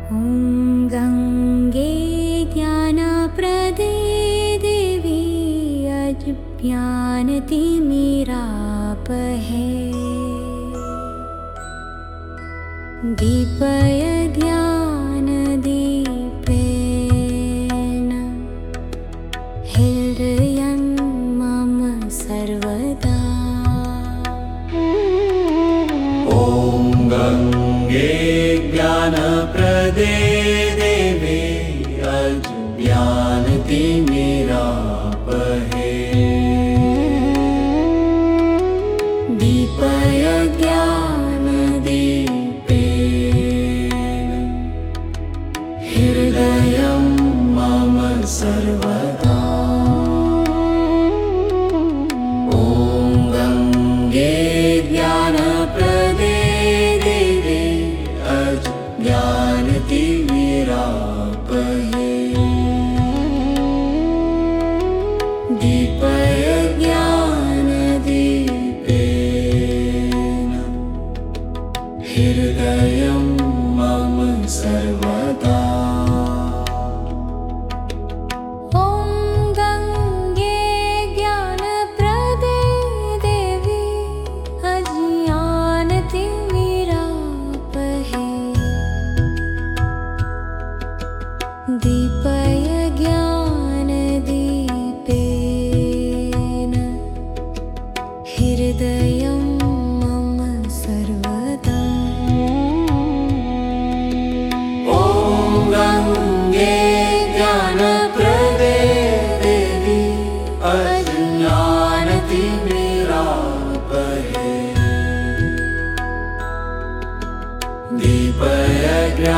ॐ गङ्गे ज्ञानप्रदे देवी अज्ञानतिमिरापहे दीपय ज्ञानदीपेन हृदयं मम सर्वदा। ॐ गङ्गे ज्ञानप्रदे देवी अज्ञानतिमिरापहे दीपय ज्ञानदीपेन हृदयं मम सर्वदा। ॐ गङ्गे ज्ञानप्रदे देवी अज्ञानतिमिरापहे दीपय ज्ञानदीपेन हृदयं मम सर्वदा। ॐ गङ्गे ज्ञानप्रदे देवी अज्ञानतिमिरापहे दीपय ज्ञानदीपेन हृदयं मम सर्वदा। ॐ गङ्गे ज्ञानप्रदे देवी अज्ञानतिमिरापहे दीपय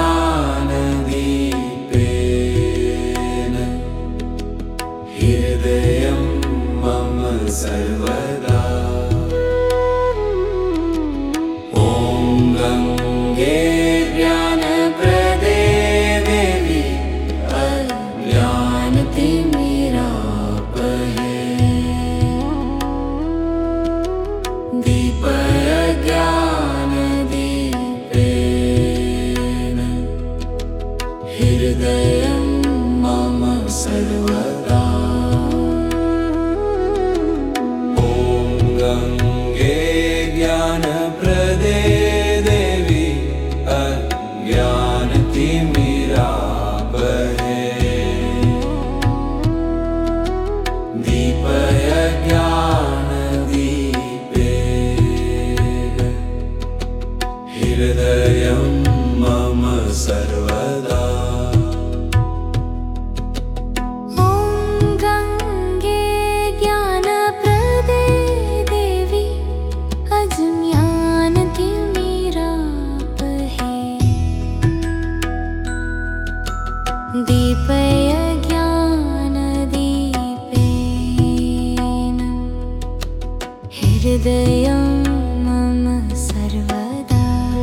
ज्ञानदीपेन हृदयं मम सर्वदा। ॐ गङ्गे ज्ञानप्रदे देवी अज्ञानतिमिरापहे दीपय ज्ञानदीपेन हृदयं मम सर्वदा। ॐ गङ्गे ज्ञानप्रदे देवी अज्ञानतिमिरापहे दीपय ज्ञानदीपेन हृदयं मम सर्वदा। ॐ गङ्गे ज्ञानप्रदे देवी अज्ञानतिमिरापहे दीपय ज्ञानदीपेन हृदयं मम सर्वदा।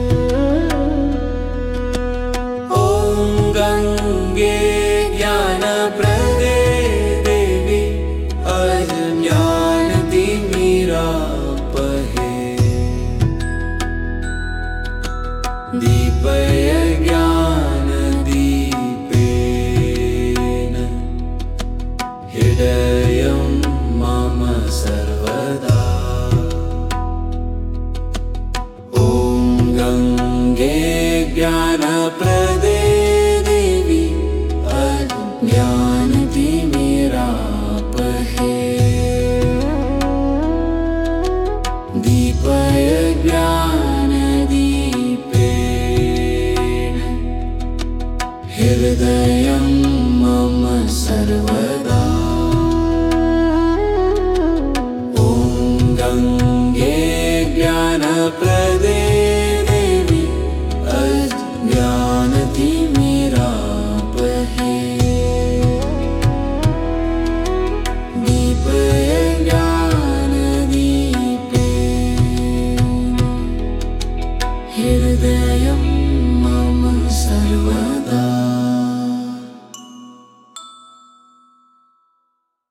ॐ गङ्गे ज्ञानप्रदे देवी अज्ञानतिमिरापहे दीपय ज्ञानदीपेन हृदयं मम सर्वदा। ॐ गङ्गे ज्ञानप्रदे